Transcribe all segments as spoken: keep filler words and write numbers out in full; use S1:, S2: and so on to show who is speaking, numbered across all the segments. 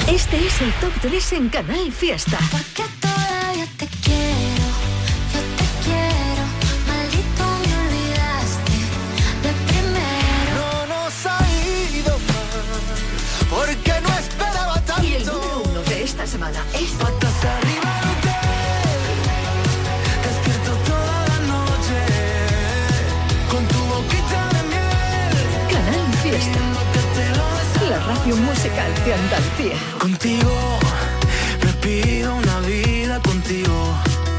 S1: Este es el top tres en Canal Fiesta.
S2: Porque todavía te quiero, yo te quiero, maldito me olvidaste de primero.
S3: No nos ha ido mal, porque no esperaba tanto.
S1: Y el número uno de esta semana es
S3: Patas arriba del hotel, despierto toda la noche, con tu boquita de miel.
S1: Canal Fiesta, la radio musical de Andalucía.
S3: Contigo me pido una vida contigo.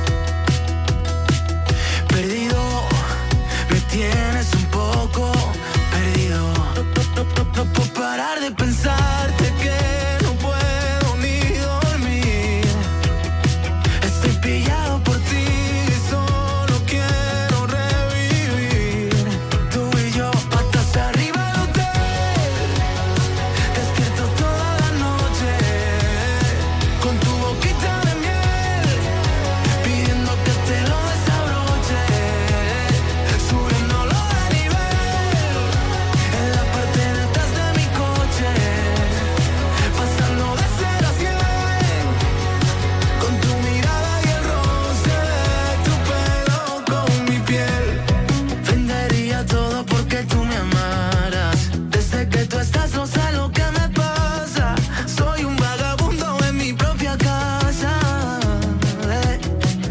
S3: Perdido, me tienes un poco perdido. No, no, no, no puedo parar de pensarte que no puedo ni dormir. Estoy pillado por ti, solo quiero revivir. Tú y yo, patas arriba del hotel, despierto toda la noche, con tu boquita de miel, pidiendo que te lo desabroche, subiéndolo de nivel, en la parte de atrás de mi coche, pasando de cero a cien, con tu mirada y el roce de tu pelo con mi piel. Vendería todo porque tú me amaras. Desde que tú estás no sé lo que me pasa. Soy un vagabundo en mi propia casa. Eh.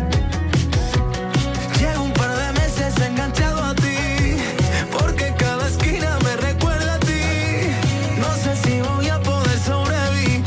S3: Llevo un par de meses enganchado a ti, porque cada esquina me recuerda a ti. No sé si voy a poder sobrevivir.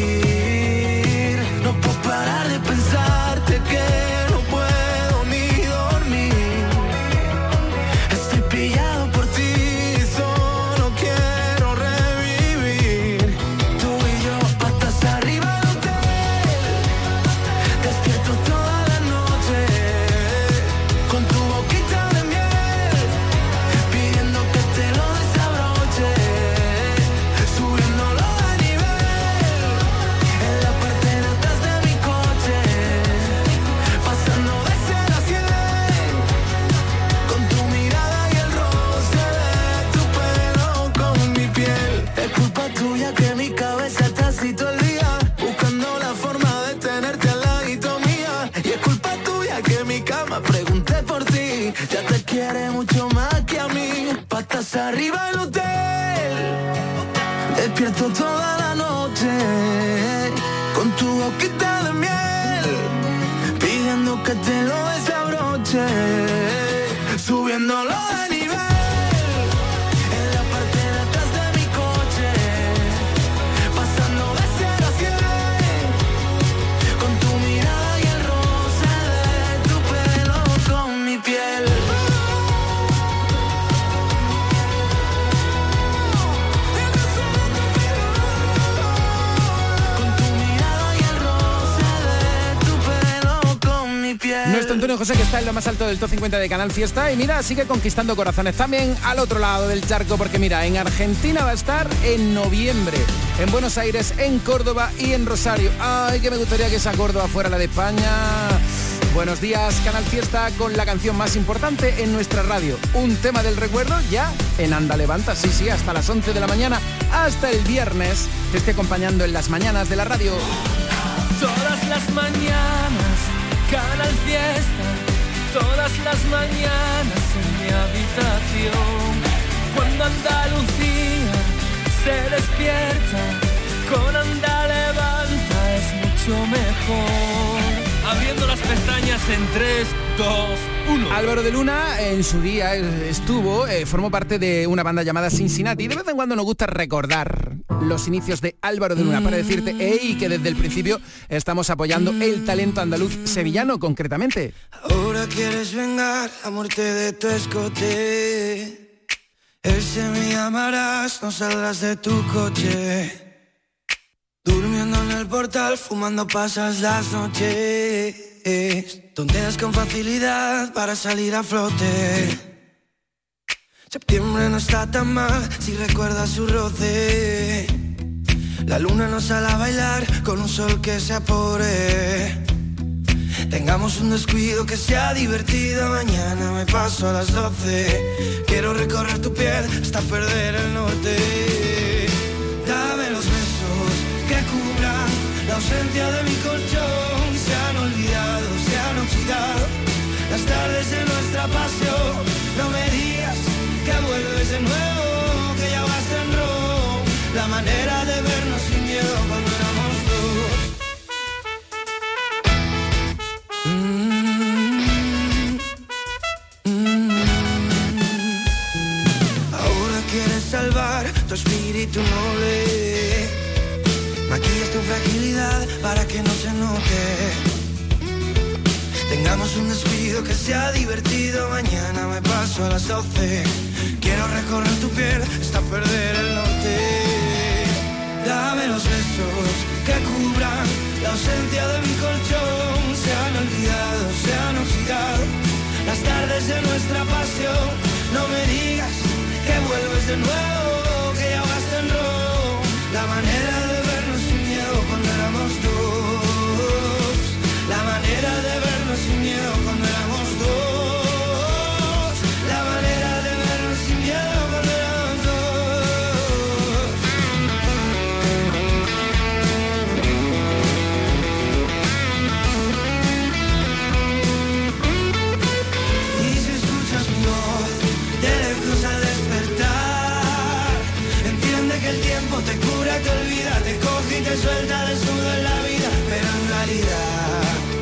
S3: No puedo parar de pensarte que no puedo ni dormir. Estoy pillado por ti, solo quiero revivir. Tú y yo, patas arriba del hotel, despierto toda la noche, con tu boquita de miel, pidiendo que te lo desabroche, subiéndolo de nivel, en la parte de atrás de mi coche, pasando de cero a cien, con tu mirada y el roce de tu pelo con mi piel. Es culpa tuya que mi cabeza está así todo el día, buscando la forma de tenerte al ladito mía. Y es culpa tuya que mi cama pregunté por ti, ya te quiere mucho más que a mí. Patas arriba del hotel, despierto toda la noche, con tu boquita de miel, pidiendo que te lo desabroche, subiéndolo de nivel, en la parte de atrás de mi coche, pasando de cero a cien, con tu mirada y el roce de tu pelo con mi piel. Con tu mirada y el roce de tu pelo con mi piel.
S4: Nuestro Antonio José, que está en lo más alto del top cincuenta de Canal Fiesta, y mira, sigue conquistando corazones también al otro lado del charco, porque mira, en Argentina va a estar en noviembre, en Buenos Aires, en Córdoba y en Rosario. Ay, que me gustaría que esa Córdoba fuera la de España. Buenos días, Canal Fiesta, con la canción más importante en nuestra radio. Un tema del recuerdo ya en Anda Levanta, sí, sí, hasta las once de la mañana, hasta el viernes, te esté acompañando en las mañanas de la radio.
S5: Todas las mañanas, Canal Fiesta, todas las mañanas en mi habitación. Cuando Andalucía se despierta, con Anda Levanta es mucho mejor. Abriendo las pestañas en tres, dos, uno.
S4: Álvaro de Luna en su día estuvo, eh, formó parte de una banda llamada Cincinnati. De vez en cuando nos gusta recordar los inicios de Álvaro de Luna para decirte, hey, que desde el principio estamos apoyando el talento andaluz sevillano concretamente.
S3: Ahora quieres vengar la muerte de tu escote. Ese me llamarás, no saldrás de tu coche. Durmiendo en el portal, fumando pasas las noches. Tonteas con facilidad para salir a flote. Septiembre no está tan mal si recuerdas su roce. La luna nos sale a bailar con un sol que se apore. Tengamos un descuido que sea divertido. Mañana me paso a las doce. Quiero recorrer tu piel hasta perder el norte. Dame los besos que cubran elevar tu espíritu noble. Maquillas tu fragilidad para que no se note. Tengamos un despido que sea divertido. Mañana me paso a las doce. Quiero recorrer tu piel hasta perder el norte. Dame los besos que cubran la ausencia de mi colchón. Se han olvidado, se han oxidado las tardes de nuestra pasión. No me digas que vuelves de nuevo, que ya basta en rojo. La manera de vernos sin miedo cuando éramos dos. La manera de vernos sin miedo cuando éramos dos. La manera de vernos sin miedo cuando éramos dos. Y si escuchas mi voz de lejos al despertar, entiende que el tiempo te cura, te olvida, te coge y te suelta desnudo en la vida, pero en realidad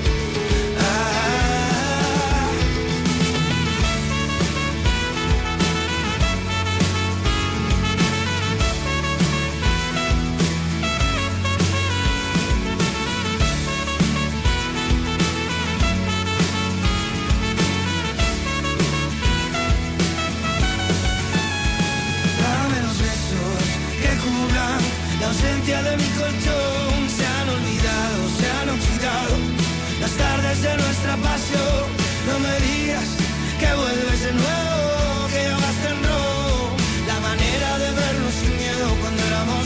S3: la ausencia de mi colchón. Se han olvidado, se han oxidado las tardes de nuestra pasión. No me digas que vuelves de nuevo, que ya basta en rojo. La manera de vernos sin miedo cuando éramos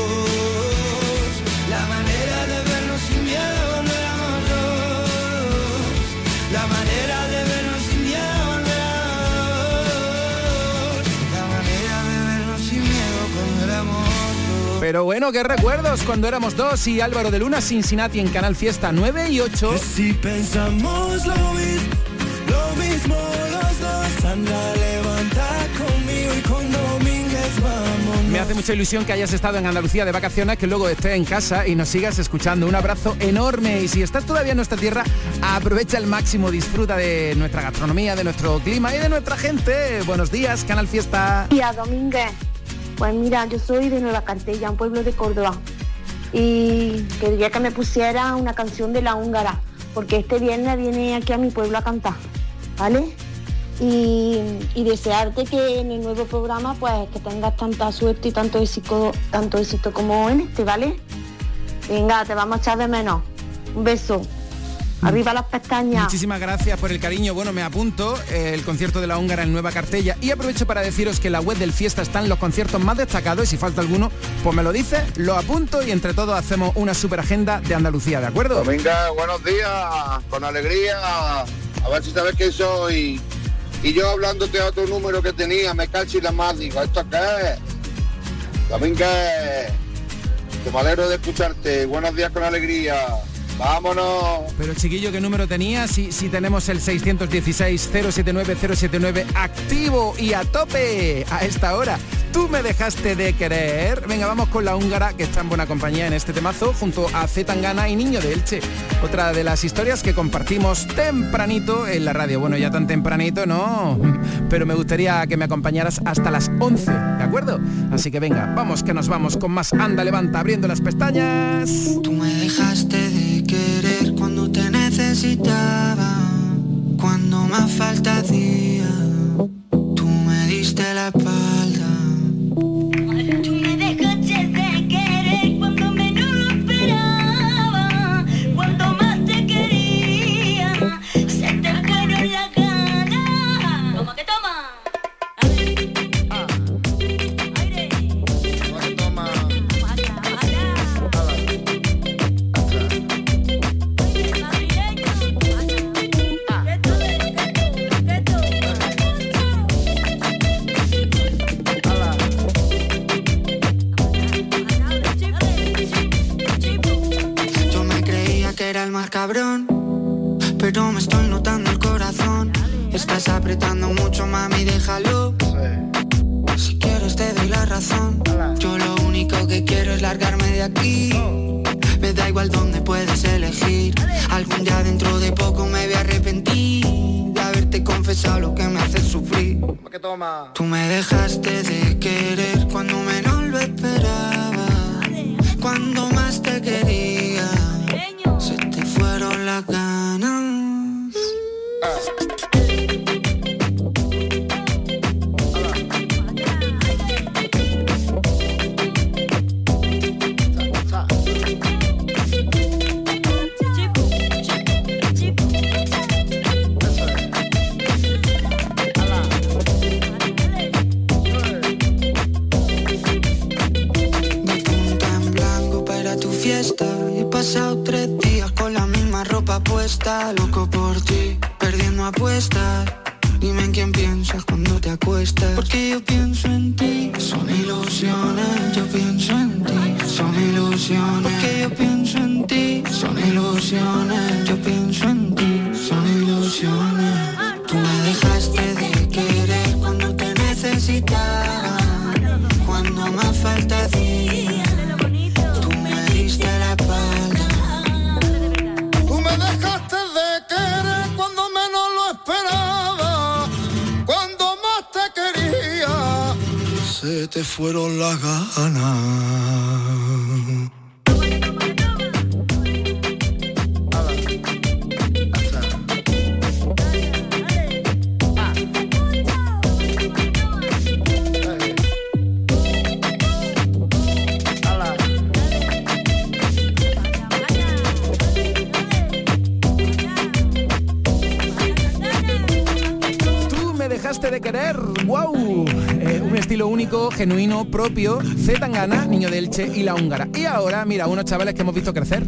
S3: dos. La manera de vernos sin miedo cuando éramos dos. La manera de vernos sin miedo cuando éramos dos. La manera de vernos sin miedo cuando éramos.
S4: Pero bueno, qué recuerdos cuando éramos dos. Y Álvaro de Luna, Cincinnati en Canal Fiesta nueve y ocho.
S3: Si pensamos lo mismo, lo mismo los dos, anda, levanta conmigo y con Domínguez vamos.
S4: Me hace mucha ilusión que hayas estado en Andalucía de vacaciones, que luego estés en casa y nos sigas escuchando. Un abrazo enorme. Y si estás todavía en nuestra tierra, aprovecha al máximo, disfruta de nuestra gastronomía, de nuestro clima y de nuestra gente. Buenos días, Canal Fiesta.
S6: Tía Domínguez. Pues mira, yo soy de Nueva Cartella, un pueblo de Córdoba, y quería que me pusiera una canción de La Húngara, porque este viernes viene aquí a mi pueblo a cantar, ¿vale? Y, y desearte que en el nuevo programa pues que tengas tanta suerte y tanto éxito, tanto éxito como en este, ¿vale? Venga, te vamos a echar de menos. Un beso. Arriba las pestañas.
S4: Muchísimas gracias por el cariño. Bueno, me apunto eh, el concierto de La Húngara en Nueva Cartella, y aprovecho para deciros que en la web del Fiesta están los conciertos más destacados, y si falta alguno, pues me lo dices, lo apunto y entre todos hacemos una super agenda de Andalucía, ¿de acuerdo?
S7: Venga, buenos días, con alegría, a ver si sabes que soy. Y yo hablándote a otro número que tenía, me cacho y la más, digo, ¿esto qué es? Domingo, que me alegro de escucharte. Buenos días con alegría. Vámonos.
S4: Pero chiquillo, ¿qué número tenía? Si, si tenemos el seiscientos dieciséis, cero setenta y nueve, cero setenta y nueve activo y a tope a esta hora. Tú me dejaste de querer. Venga, vamos con La Húngara, que está en buena compañía en este temazo, junto a Z Tangana y Niño de Elche. Otra de las historias que compartimos tempranito en la radio. Bueno, ya tan tempranito no, pero me gustaría que me acompañaras hasta las once, ¿de acuerdo? Así que venga, vamos que nos vamos con más Anda Levanta, abriendo las pestañas.
S3: Tú me dejaste de querer cuando te necesitaba, cuando más falta hacía, tú me diste la espalda.
S2: Tú me dejaste de querer cuando menos lo esperaba, cuando más te quería, se te fueron las ganas. Toma que toma.
S7: Ah. Aire. Toma que toma.
S3: Era el más cabrón, pero me estoy notando el corazón. Estás apretando mucho, mami, déjalo. Si quieres te doy la razón. Yo lo único que quiero es largarme de aquí. Me da igual dónde puedes elegir. Algún día dentro de poco me voy a arrepentir de haberte confesado lo que me hace sufrir.
S7: Toma.
S3: Tú me dejaste de querer cuando fiesta y he pasado tres días con la misma ropa puesta. Loco por ti, perdiendo apuestas. Dime en quién piensas cuando te acuestas. Porque yo pienso en ti, son ilusiones. Yo pienso en ti, son ilusiones. Porque yo pienso en ti, son ilusiones. Yo pienso en ti, son ilusiones. Tú me dejaste de querer cuando te necesitaba, cuando más falta hacía. Tú me diste la espalda.
S8: Tú me dejaste de querer cuando menos lo esperaba, cuando más te quería. Se te fueron las ganas.
S4: De querer, wow, eh, un estilo único, genuino, propio, C. Tangana, Niño de Elche y La Húngara. Y ahora, mira, unos chavales que hemos visto crecer.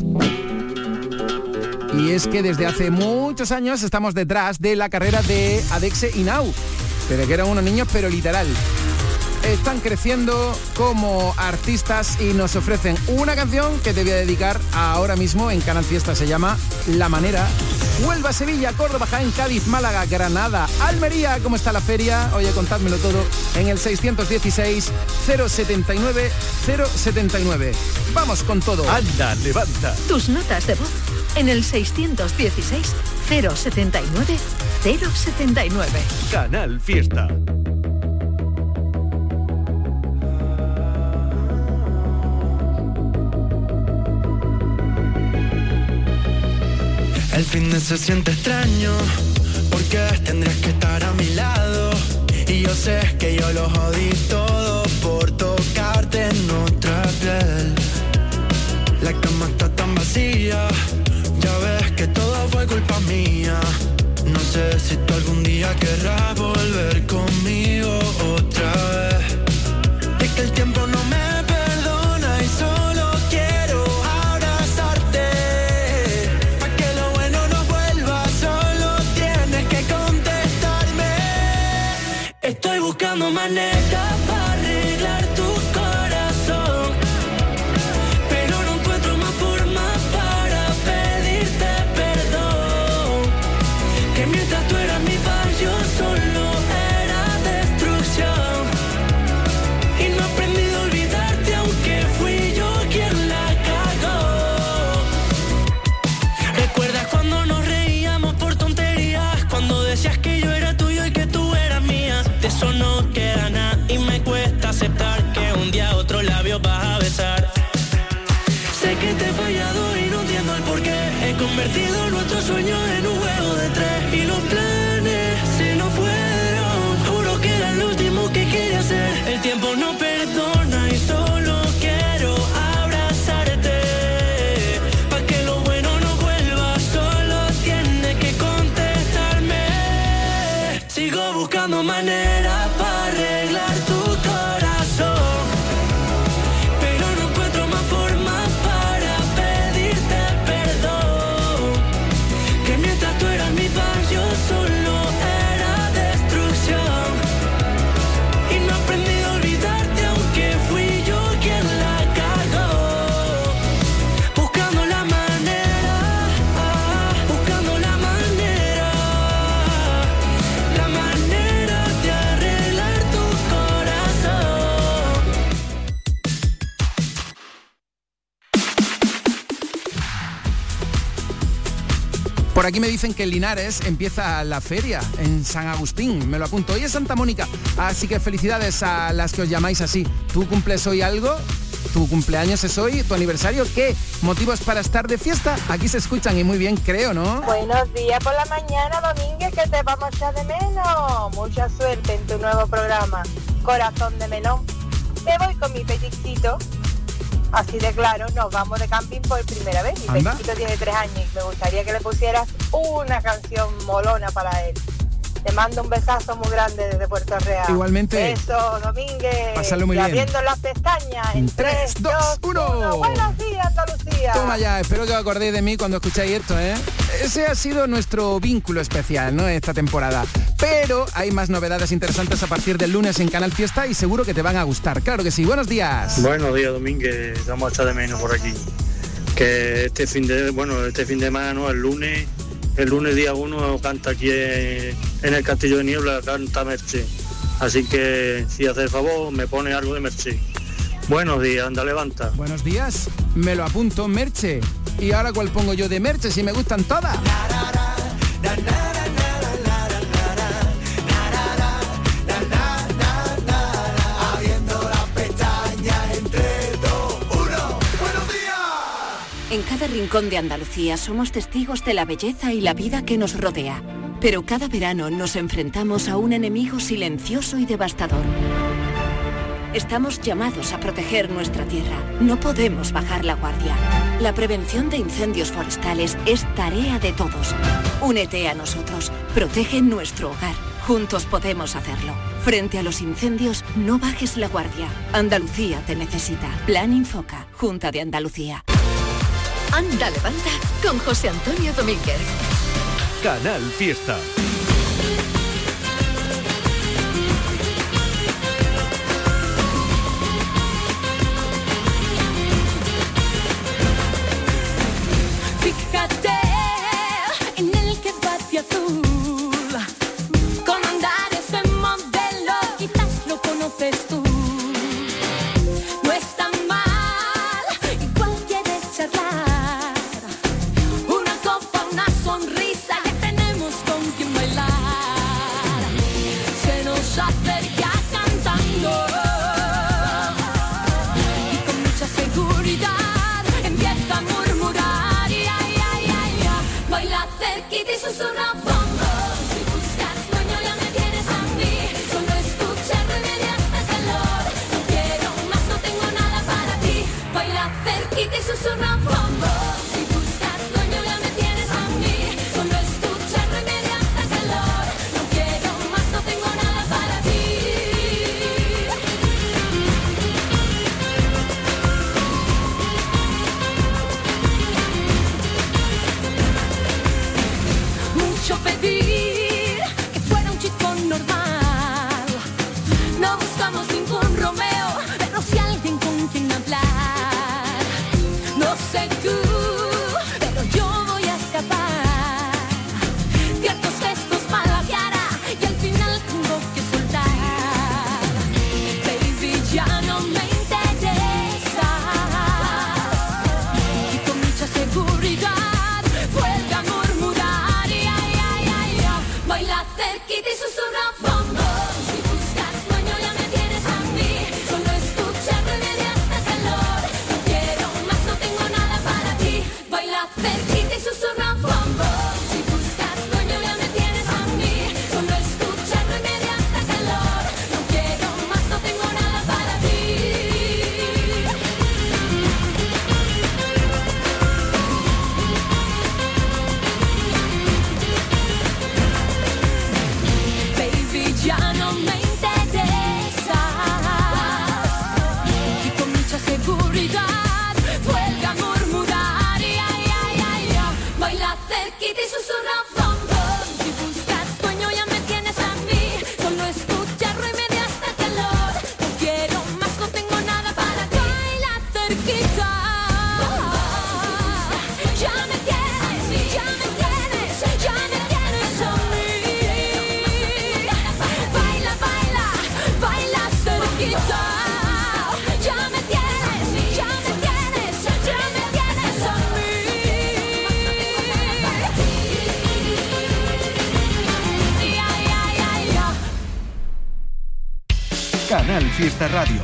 S4: Y es que desde hace muchos años estamos detrás de la carrera de Adexe y Nau, desde que eran unos niños, pero literal. Están creciendo como artistas y nos ofrecen una canción que te voy a dedicar ahora mismo en Canal Fiesta. Se llama La Manera. Huelva, Sevilla, Córdoba, Jaén, Cádiz, Málaga, Granada, Almería. ¿Cómo está la feria? Oye, contádmelo todo en el seiscientos dieciséis, cero setenta y nueve, cero setenta y nueve. Vamos con todo.
S1: Anda, levanta. Tus notas de voz en el seiscientos dieciséis, cero setenta y nueve, cero setenta y nueve.
S9: Canal Fiesta.
S3: El fin de se siente extraño, porque tendrías que estar a mi lado. Y yo sé que yo lo jodí todo por tocarte en otra piel. La cama está tan vacía, ya ves que todo fue culpa mía. No sé si tú algún día querrás volver conmigo otra vez. Es que el tiempo no me perdona y solo quiero abrazarte. Pa' que lo bueno no vuelva, solo tienes que contestarme. Estoy buscando maneras para arreglar tu corazón, pero no encuentro más formas para pedirte perdón. Que mientras tú eras mi paz, yo solo era destrucción. Y no he aprendido a olvidarte, aunque fui yo quien la cagó. ¿Recuerdas cuando nos reíamos por tonterías? Cuando decías que yo era tuyo y que tú eras mía. De eso no queda nada y me cuesta aceptar que un día otro labio vas a besar. Sé que te he fallado y no entiendo el porqué. He convertido nuestro sueño en un juego de tres. Y los planes se nos fueron. Juro que era lo último que quería hacer. El tiempo no perdona y solo quiero abrazarte. Pa' que lo bueno no vuelva, solo tienes que contestarme. Sigo buscando maneras para arreglar tu corazón, pero no encuentro más formas para pedirte perdón. Que mientras tú eras mi paz, yo solo era destrucción. Y no he aprendido a olvidarte, aunque fui yo quien la cagó. Buscando la manera, ah, buscando la manera, la manera de arreglar tu corazón.
S4: Por aquí me dicen que en Linares empieza la feria, en San Agustín, me lo apunto. Hoy es Santa Mónica, así que felicidades a las que os llamáis así. ¿Tú cumples hoy algo? ¿Tu cumpleaños es hoy? ¿Tu aniversario? ¿Qué? ¿Motivos para estar de fiesta? Aquí se escuchan y muy bien, creo, ¿no?
S10: Buenos días por la mañana, Domínguez, que te vamos a echar de menos. Mucha suerte en tu nuevo programa, Corazón de Melón. Me voy con mi pellicito. Así de claro, nos vamos de camping por primera vez. Mi
S4: Anda.
S10: pellicito tiene tres años y me gustaría que le pusieras una canción molona para él. Te mando un besazo muy grande desde Puerto Real.
S4: Igualmente.
S10: Beso, Domínguez.
S4: Pásalo muy
S10: y
S4: bien.
S10: abriendo las pestañas. En
S4: tres, dos, uno.
S10: Buenos días, Andalucía.
S4: Toma ya, espero que os acordéis de mí cuando escucháis esto, ¿eh? Ese ha sido nuestro vínculo especial, ¿no? Esta temporada. Pero hay más novedades interesantes a partir del lunes en Canal Fiesta y seguro que te van a gustar. Claro que sí. Buenos días.
S9: Buenos días, Domínguez. Vamos a echar de menos por aquí. Que este fin de, bueno, este fin de semana, ¿no? El lunes, el lunes día uno canta aquí en, en el Castillo de Niebla, canta Merche. Así que si hace el favor, me pone algo de Merche. Buenos días, anda, levanta.
S4: Buenos días, me lo apunto, Merche. Y ahora cuál pongo yo de Merche, si me gustan todas.
S11: En cada rincón de Andalucía somos testigos de la belleza y la vida que nos rodea. Pero cada verano nos enfrentamos a un enemigo silencioso y devastador. Estamos llamados a proteger nuestra tierra. No podemos bajar la guardia. La prevención de incendios forestales es tarea de todos. Únete a nosotros. Protege nuestro hogar. Juntos podemos hacerlo. Frente a los incendios, no bajes la guardia. Andalucía te necesita. Plan Infoca. Junta de Andalucía.
S1: Anda, levanta con José Antonio Domínguez.
S12: Canal Fiesta.
S13: Fíjate en el que bate azul, con andar ese modelo, quizás lo conoces tú. No es tan mal, igual quieres charlar. Una copa, una sonrisa, ya tenemos con quien bailar. Se nos acerca cantando y con mucha seguridad empieza a murmurar. Y ay, ay, ay, ay, baila cerquita y susurra a fondo. Si buscas sueño ya me tienes a mí. Solo escucharme me da hasta calor. No quiero más, no tengo nada para ti. Baila cerquita y susurra a fondo. Si buscas sueño ya me tienes a mí. Solo escucharme me da hasta calor. No quiero más, no tengo nada para ti. Mucho pedir que fuera un chico normal. No buscamos ningún Romeo, pero si alguien con quien hablar. No sé tú, pero yo voy a escapar. Ciertos gestos, mala cara, y al final tengo que soltar. Baby, ya no me interesa. Y con mucha seguridad vuelve a murmurar. Y ay, ay, ay, ay, baila cerquita y susurra a fondo. Si buscas sueño ya me tienes a mí. Solo escucharme me da hasta calor. No quiero más, no tengo nada para ti. Baila cerquita y susurra a fondo. Si buscas sueño ya me tienes a mí. Solo escucharme me da hasta calor. No quiero más, no tengo nada para ti. Baby, ya no me interesa. Y con mucha seguridad vuelve a murmurar. Y ay, ay, ay, ay, baila cerquita y susurra a fondo. Si buscas sueño ya me tienes a mí. Solo escucharlo y me da hasta calor. No quiero más, no tengo nada para ti. Baila cerquita. Ya me tienes, ya me tienes, ya me tienes a mí. Baila, baila, baila cerquita. Ya me tienes, ya me tienes, ya me tienes a mí. Y ay, ay, ay, ay.
S12: Canal Fiesta Radio.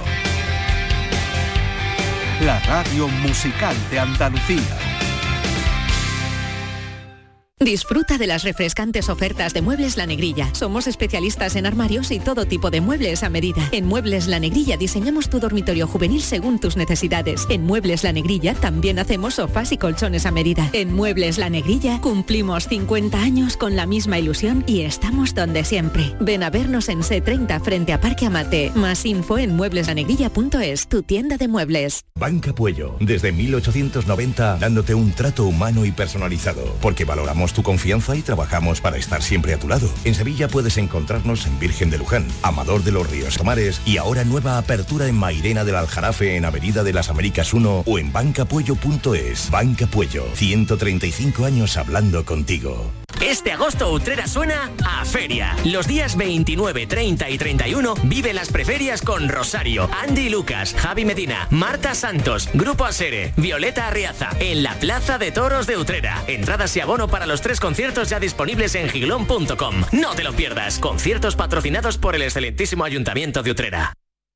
S12: La radio musical de Andalucía.
S1: Disfruta de las refrescantes ofertas de Muebles La Negrilla. Somos especialistas en armarios y todo tipo de muebles a medida. En Muebles La Negrilla diseñamos tu dormitorio juvenil según tus necesidades. En Muebles La Negrilla también hacemos sofás y colchones a medida. En Muebles La Negrilla cumplimos cincuenta años con la misma ilusión y estamos donde siempre. Ven a vernos en C treinta frente a Parque Amate. Más info en muebles la negrilla punto es, tu tienda de muebles.
S14: Banca Puello, desde mil ochocientos noventa, dándote un trato humano y personalizado, porque valoramos tu confianza y trabajamos para estar siempre a tu lado. En Sevilla puedes encontrarnos en Virgen de Luján, Amador de los Ríos Tomares y ahora nueva apertura en Mairena del Aljarafe en Avenida de las Américas uno o en banca puello punto es. Banca Puello, ciento treinta y cinco años hablando contigo.
S15: Este agosto Utrera suena a feria. Los días veintinueve, treinta y treinta y uno vive las preferias con Rosario, Andy Lucas, Javi Medina, Marta Santos, Grupo Asere, Violeta Arriaza, en la Plaza de Toros de Utrera. Entradas y abono para los tres conciertos ya disponibles en giglón punto com. No te lo pierdas. Conciertos patrocinados por el excelentísimo Ayuntamiento de Utrera.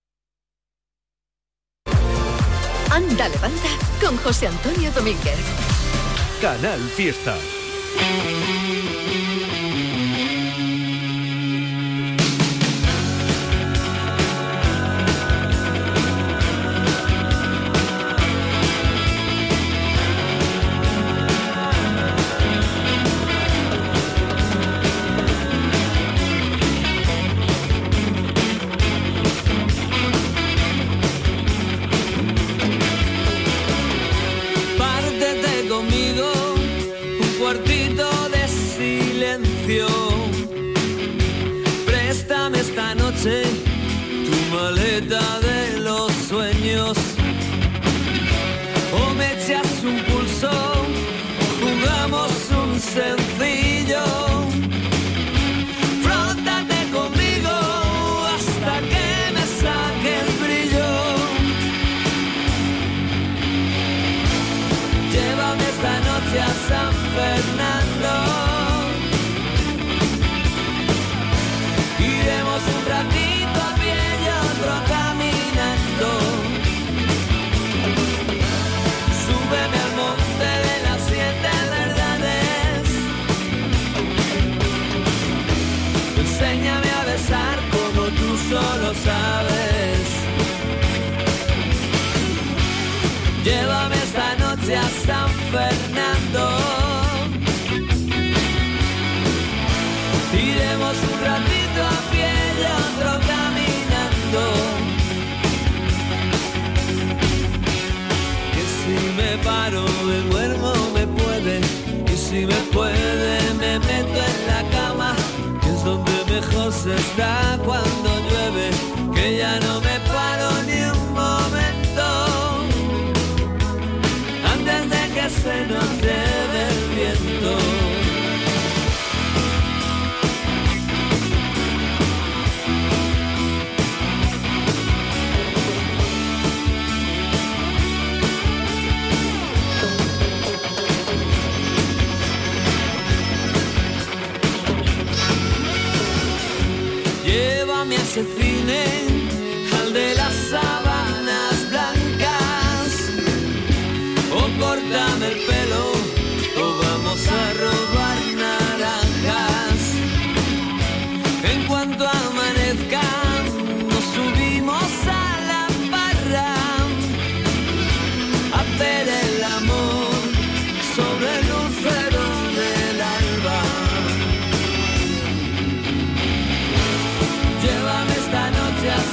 S1: Anda, levanta con José Antonio Domínguez.
S12: Canal Fiesta.
S5: Pártete conmigo un cuartito de silencio. Préstame esta noche tu maleta de los sueños. O me echas un pulso, jugamos un sencillo. Frótate conmigo hasta que me saque el brillo. Llévame esta noche a San Fernando. Iremos un ratito a pie y otro caminando. Súbeme al monte de las siete verdades. Enséñame a besar como tú solo sabes. Llévame esta noche a San Fernando. Iremos un ratito a pie y otro caminando. Que si me paro me duermo me puede. Y si me puede me meto en la cama, que es donde mejor se está cuando llueve. Que ya no me paro ni un momento antes de que se nos lleve el viento. Llévame a ese cine, al de las sábanas blancas. O córtame el pelo, o vamos a robar naranjas. En cuanto amanezca, nos subimos a la barra a hacer el amor sobre el lucero del alba. Llévame esta noche a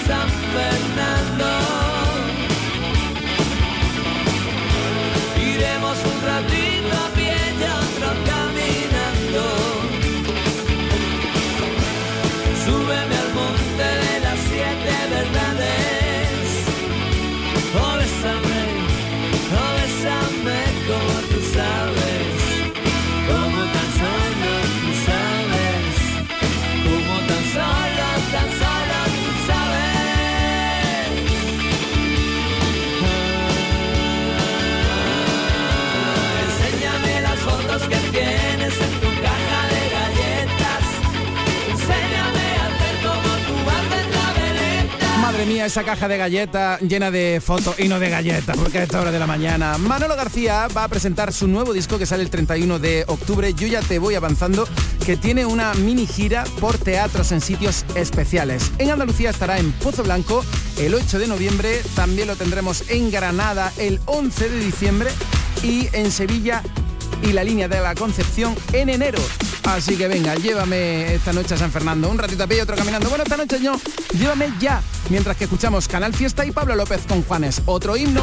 S4: esa caja de galletas llena de fotos y no de galletas, porque a esta hora de la mañana. Manolo García va a presentar su nuevo disco que sale el treinta y uno de octubre. Yo ya te voy avanzando, que tiene una mini gira por teatros en sitios especiales. En Andalucía estará en Pozo Blanco el ocho de noviembre, también lo tendremos en Granada el once de diciembre y en Sevilla y la Línea de la Concepción en enero. Así que venga, llévame esta noche a San Fernando, un ratito a pie y otro caminando. Bueno, esta noche no, llévame ya, mientras que escuchamos Canal Fiesta y Pablo López con Juanes, otro himno.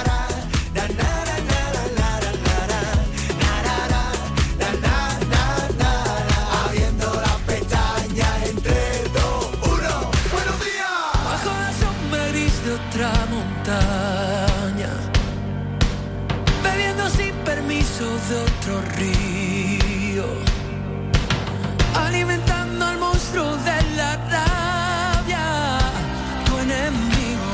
S3: Abriendo las pestañas entre dos, uno. Buenos días.
S5: Bajo la sombra gris de otra montaña, bebiendo sin permiso de otro río, alimentando al monstruo de la rabia, tu enemigo.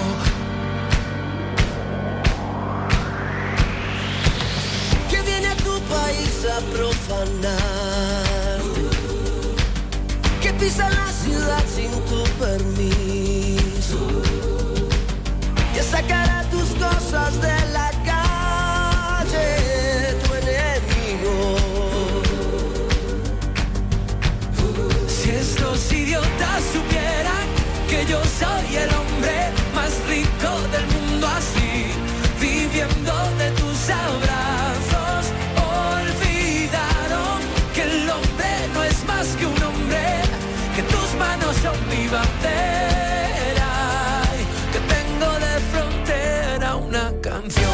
S3: Que viene a tu país a profanar, que pisa la ciudad sin tu permiso, que sacará tus cosas de la calle, tu enemigo.
S5: Si estos idiotas supieran que yo soy el hombre más rico del mundo, así, viviendo de tus abrazos, olvidaron que el hombre no es más que un hombre, que tus manos son mi bandera, y que tengo de frontera una canción.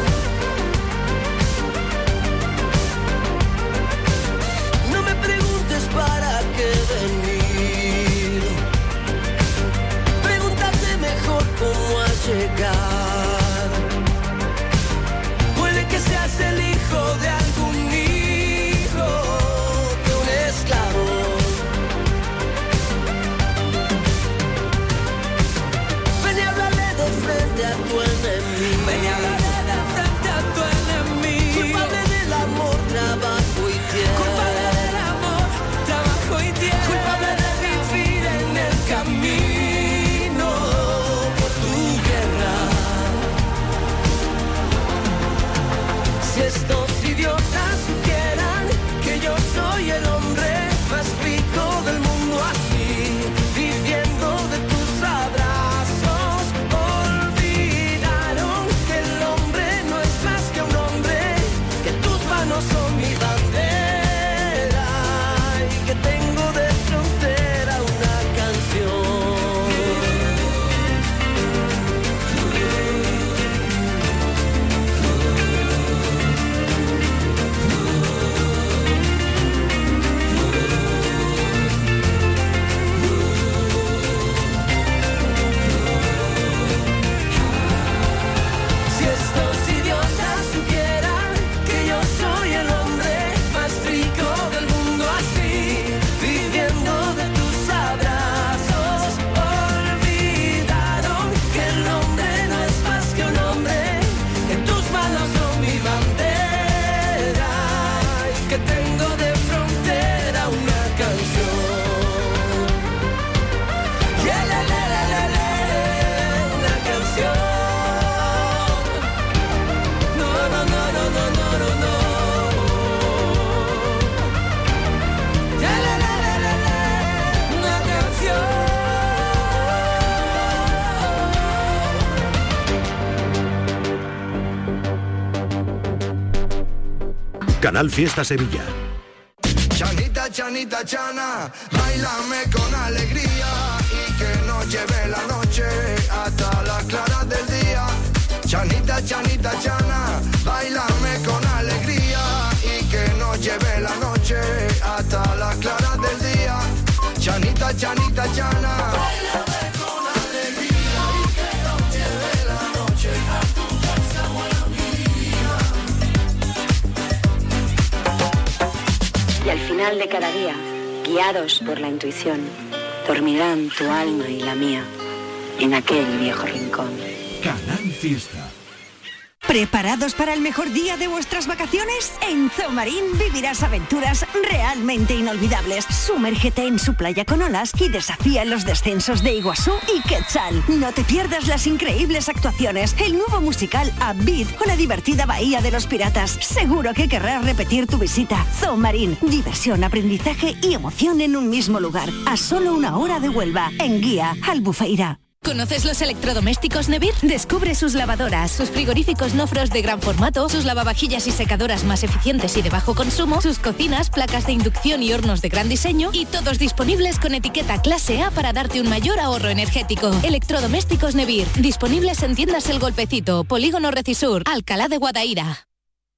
S3: No me preguntes para qué venir, pregúntate mejor cómo has llegado. Puede que seas el hijo de algún hijo de un esclavo. Ven y háblale de frente a tu enemigo.
S5: Ven y háblale de frente a tu enemigo.
S3: Culpable del amor, trabajo y tierra.
S5: Culpable del amor, trabajo y tierra.
S3: Culpable de vivir en el camino por tu guerra. Si estos idiotas supieran que yo soy el hombre más rico del mundo, así, viviendo de tus abrazos, olvidaron que el hombre no es más que un hombre, que tus manos son mi bandera y que tengo de frontera una canción. Si estos idiotas supieran que yo soy el hombre más rico del mundo, así, viviendo de tus abrazos, olvidaron que el hombre no es más que un hombre, que tus manos son mi bandera y que tengo de frontera una canción. Yeah, la, la, la, la, la, una canción. No, no, no, no, no, no, no, no. Ya, la, la, la, la, la, una canción.
S12: Canal Fiesta Sevilla.
S8: Chanita, chanita, chana, bailame con alegría y que nos lleve la noche hasta las claras del día. Chanita, chanita, chana, bailame con alegría y que nos lleve la noche hasta las claras del día. Chanita, chanita, chana, bailame con alegría y que nos lleve la noche a tu casa, buena vida.
S16: Y al final de cada día, guiados por la intuición, dormirán tu alma y la mía en aquel viejo rincón.
S12: Canal Fiesta.
S17: ¿Preparados para el mejor día de vuestras vacaciones? En Zoomarín vivirás aventuras realmente inolvidables. Sumérgete en su playa con olas y desafía los descensos de Iguazú y Quetzal. No te pierdas las increíbles actuaciones, el nuevo musical Abid o la divertida Bahía de los Piratas. Seguro que querrás repetir tu visita. Zoomarín, diversión, aprendizaje y emoción en un mismo lugar. A solo una hora de Huelva, en Guía, Albufeira.
S1: ¿Conoces los electrodomésticos Nevir? Descubre sus lavadoras, sus frigoríficos no frost de gran formato, sus lavavajillas y secadoras más eficientes y de bajo consumo, sus cocinas, placas de inducción y hornos de gran diseño, y todos disponibles con etiqueta clase A para darte un mayor ahorro energético. Electrodomésticos Nevir, disponibles en tiendas El Golpecito, Polígono Recisur, Alcalá de Guadaira.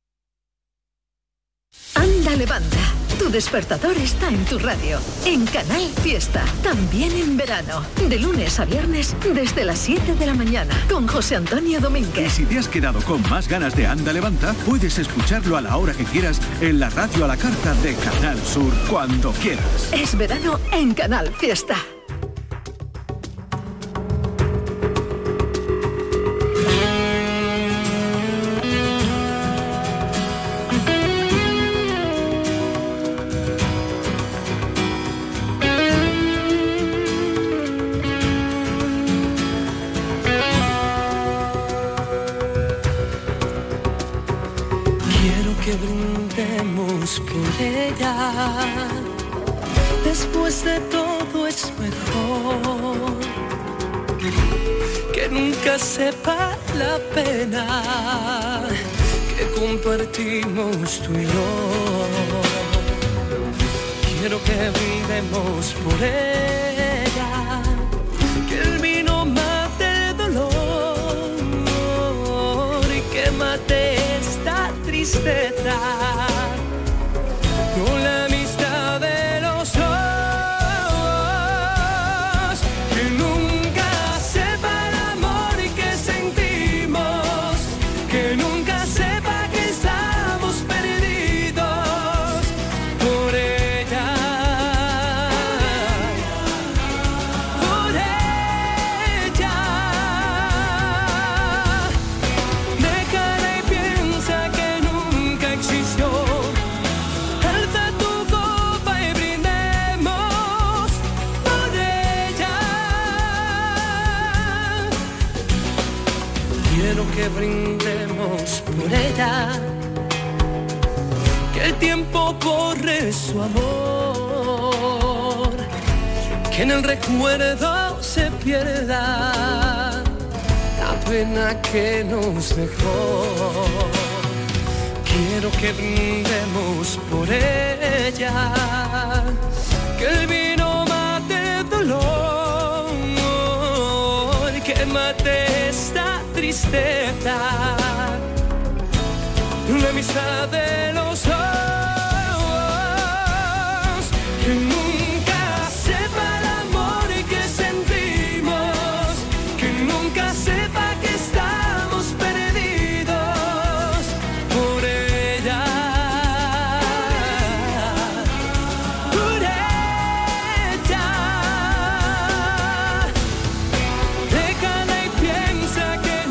S18: Anda, levanta. Tu despertador está en tu radio, en Canal Fiesta, también en verano, de lunes a viernes desde las siete de la mañana, con José Antonio Domínguez.
S19: Y si te has quedado con más ganas de Anda Levanta, puedes escucharlo a la hora que quieras en la radio a la carta de Canal Sur, cuando quieras.
S18: Es verano en Canal Fiesta.
S5: Por ella, después de todo es mejor que nunca sepa la pena que compartimos tú y yo. Quiero que brindemos por ella, que el vino mate el dolor y que mate esta tristeza. Con la amistad de los dos, que nunca sepa el amor y que sentimos, que nunca sepa que estamos perdidos por ella, por ella. Déjala y piensa que nunca existió. Que brindemos por ella, que el tiempo borre su amor, que en el recuerdo se pierda la pena que nos dejó. Quiero que brindemos por ella, que el vino mate el dolor, que mate esta tristeza, la amistad de los dos, que nunca sepa el amor y que sentimos, que nunca sepa que estamos perdidos por ella, por ella. Déjala y piensa que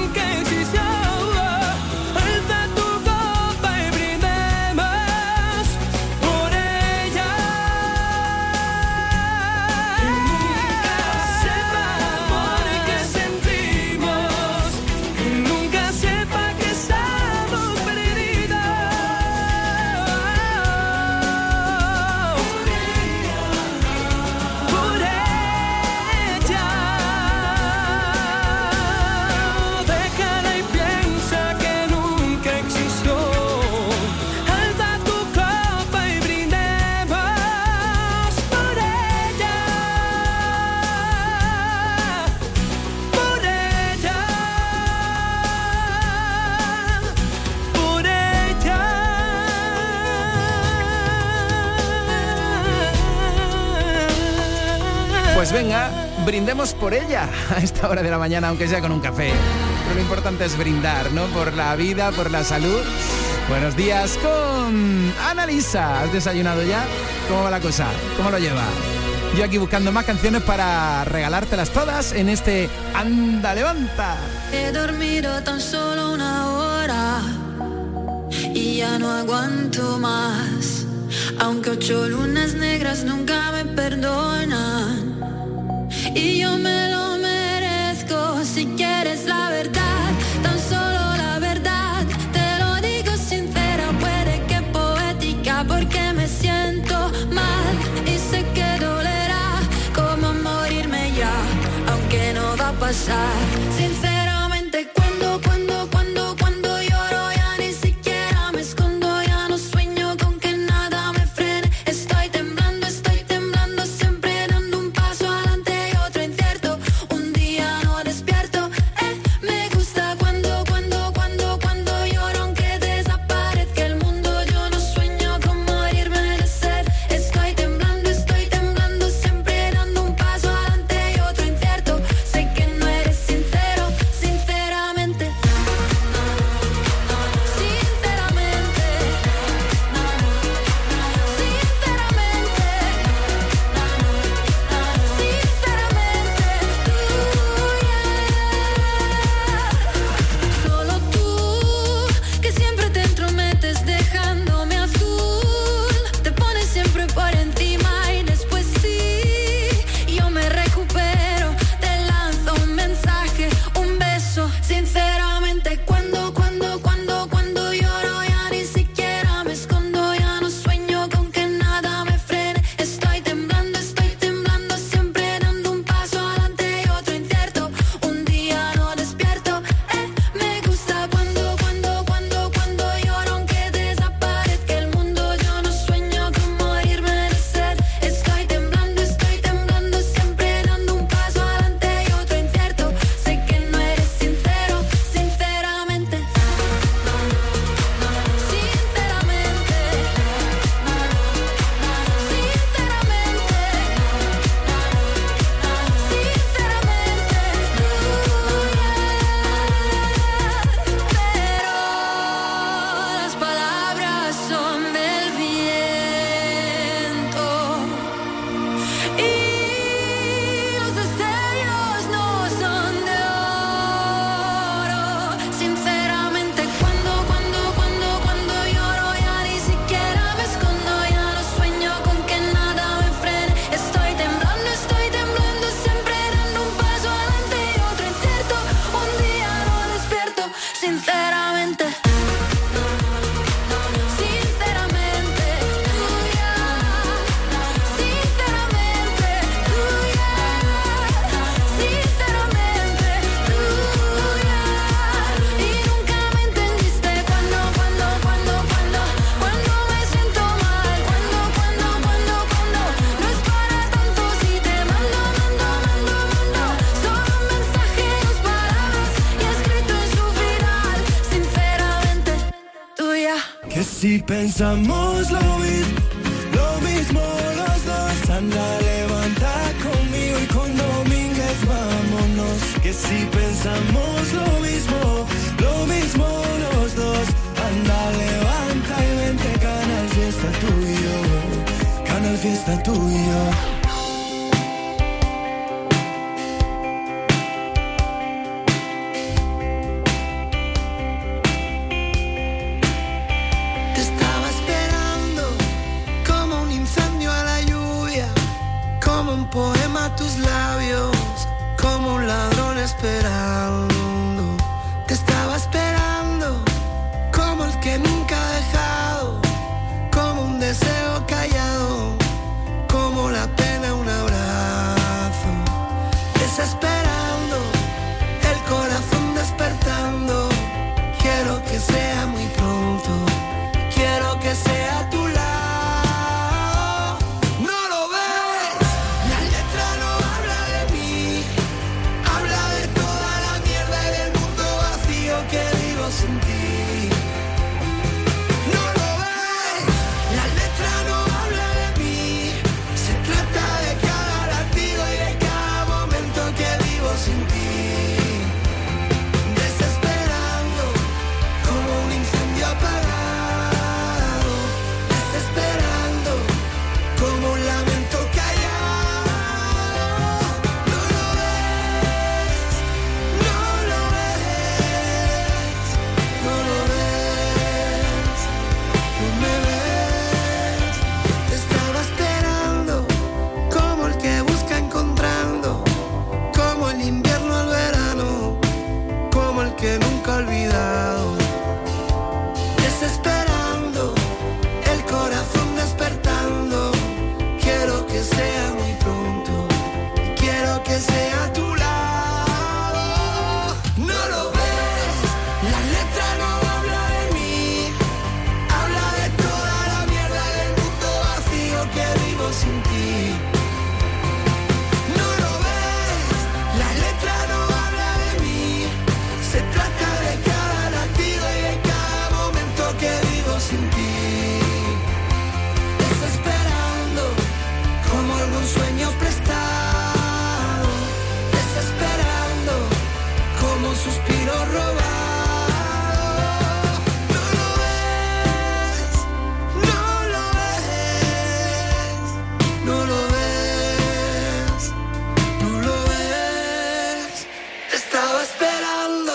S4: Pues venga, brindemos por ella a esta hora de la mañana, aunque sea con un café. Pero lo importante es brindar, ¿no? Por la vida, por la salud. Buenos días con Annalisa. ¿Has desayunado ya? ¿Cómo va la cosa? ¿Cómo lo lleva? Yo aquí buscando más canciones para regalártelas todas en este Anda Levanta.
S13: He dormido tan solo una hora.
S20: ya no aguanto más. Aunque ocho lunas negras nunca me perdonan. Y yo me lo merezco. Si quieres la verdad, tan solo la verdad, te lo digo sincera, puede que poética, porque me siento mal y sé que dolerá como morirme ya, aunque no va a pasar. Sinceramente, cuando, cuando, cuando, cuando lloro ya ni siquiera me escondo, ya no sueño con que nada me frene. Estoy temblando, estoy temblando, siempre dando un paso adelante y otro incierto. Un día no despierto, eh, me gusta cuando, cuando, cuando, cuando lloro aunque desaparezca el mundo. Yo no sueño con morirme de sed. Estoy temblando, estoy temblando, siempre dando un paso adelante y otro incierto. Sé que no eres sincero, sinceramente. Sinceramente. Solo tú, que siempre te entrometes dejándome azul. Te pones siempre por encima y después sí, yo me recupero. Te lanzo un mensaje, un beso. Sinceramente, cuando, cuando, cuando, cuando lloro ya ni siquiera me escondo, ya no sueño con que nada me frene. Estoy temblando, estoy temblando, siempre dando un paso adelante y otro incierto. Un día no despierto, eh, me gusta cuando, cuando, cuando, cuando lloro aunque desaparezca el mundo. Yo no sueño con morirme de sed. Estoy temblando, estoy temblando, siempre dando un paso adelante y otro incierto. Sé que no eres sincero, sinceramente. Las palabras son del viento y los destellos no son de oro. Sinceramente, cuando, cuando, cuando, cuando lloro ya ni siquiera me escondo, ya no sueño con que nada me frene. Estoy temblando, estoy temblando, siempre dando un paso adelante y otro incierto. Un día no despierto, sinceramente. Sinceramente, tuya. Sinceramente, tuya. Sinceramente, tuya. Y nunca me entendiste cuando, cuando, cuando, cuando, cuando me siento mal. Cuando, cuando, cuando, cuando no es para tanto si te mando, mando, mando, mando solo un mensaje, dos palabras y escrito en su final. Sinceramente, tuya.
S3: Que si pensamos lo mismo, lo mismo los dos, anda, levanta conmigo y con Domínguez vámonos. Que si pensamos lo mismo, lo mismo los dos, anda, levanta y vente, Canal Fiesta tú y yo, Canal Fiesta tú y yo.
S8: Te estaba esperando como un incendio a la lluvia, como un poema a tus labios, como un ladrón esperando. Te estaba esperando como el que nunca ha dejado, como un deseo callado, como la pena un abrazo. Desesperando, el corazón despertando. Quiero que sea muy pronto, quiero que sea a tu lado. No lo ves, la letra no habla de mí, habla de toda la mierda y del mundo vacío que vivo sin ti. No lo ves, la letra no habla de mí, se trata de cada latido y de cada momento que vivo sin ti. Desesperando, como un incendio apagado, desesperando, como un lamento callado. No lo ves, no lo ves, no lo ves. olvidado. Desesperando, el corazón despertando. Quiero que sea muy pronto, quiero que sea a tu lado. No lo ves, la letra no habla de mí, habla de toda la mierda del mundo vacío que vivo sin ti. No lo ves, la letra no habla de mí, se trata de cada latido y de cada momento que vivo sin ti. Desesperando, como algún sueño prestado, desesperando, como un suspiro robado. No lo ves, no lo ves, no lo ves, no lo ves. Te estaba esperando.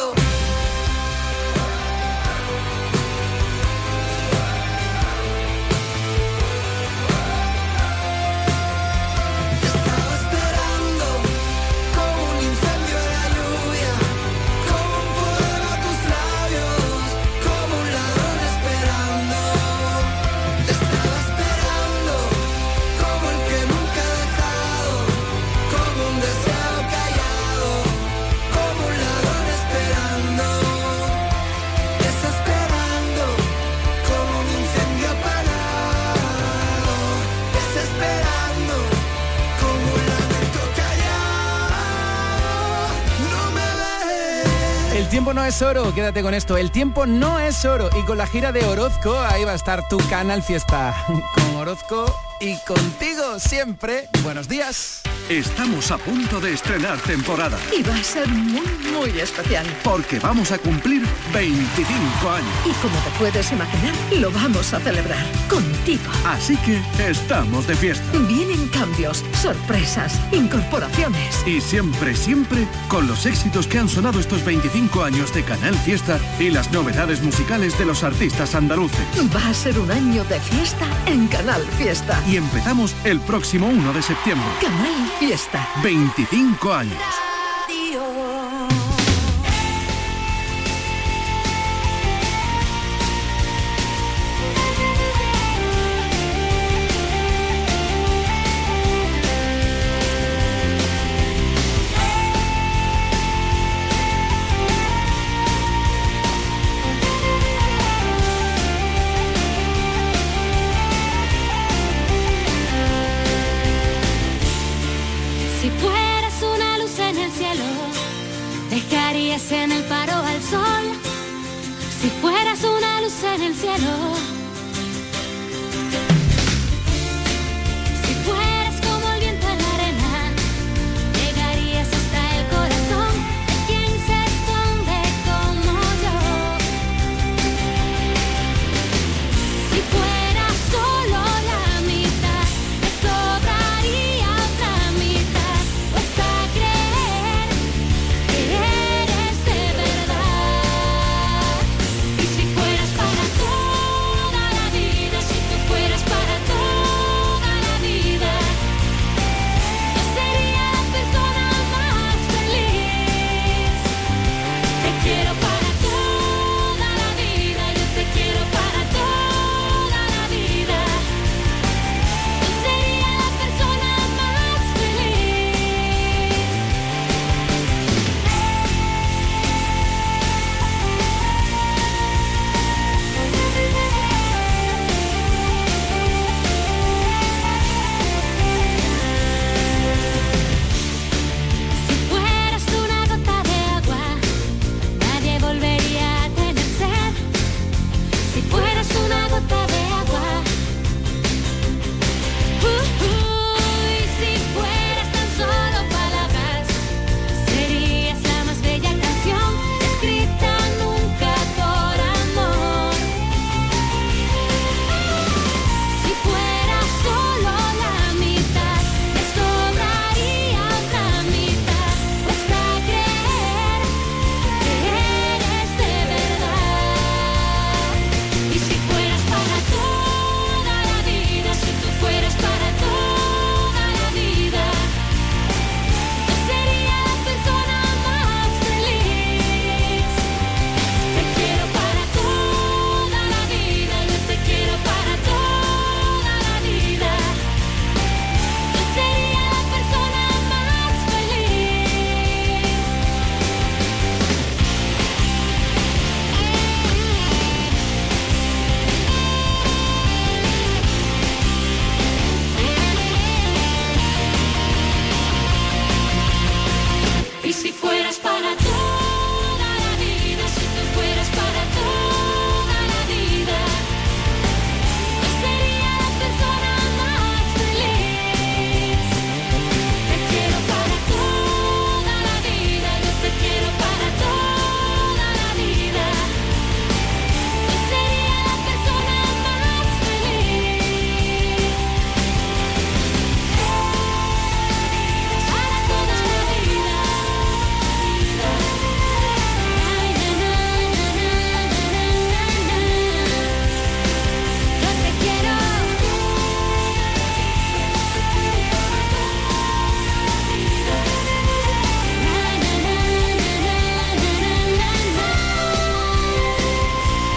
S8: Estaba esperando, como un incendio en la lluvia, como un poema a tus labios, como un ladrón esperando. Te estaba esperando, como el que nunca ha dejado, como un deseo callado, como un ladrón esperando. Desesperando, como un incendio apagado, desesperando, como un lamento callado. No me ves.
S4: El tiempo no es oro, quédate con esto, el tiempo no es oro. Y con la gira de Orozco, ahí va a estar tu Canal Fiesta. Con Orozco y contigo siempre. Buenos días.
S19: Estamos a punto de estrenar temporada.
S18: Y va a ser muy, muy especial.
S19: Porque vamos a cumplir veinticinco años.
S18: Y como te puedes imaginar, lo vamos a celebrar contigo.
S19: Así que estamos de fiesta.
S18: Vienen cambios, sorpresas, incorporaciones.
S19: Y siempre, siempre con los éxitos que han sonado estos veinticinco años de Canal Fiesta y las novedades musicales de los artistas andaluces.
S18: Va a ser un año de fiesta en Canal Fiesta.
S19: Y empezamos el próximo uno de septiembre.
S18: Canal Fiesta.
S19: veinticinco años.
S20: Si fueras una luz en el cielo, dejarías en el faro al sol. Si fueras una luz en el cielo, si fueras como el viento en la arena, llegarías hasta el corazón de quien se esconde como yo. Si fueras solo la mitad, te sobraría otra mitad, cuesta creer que eres de verdad. Y si fueras para toda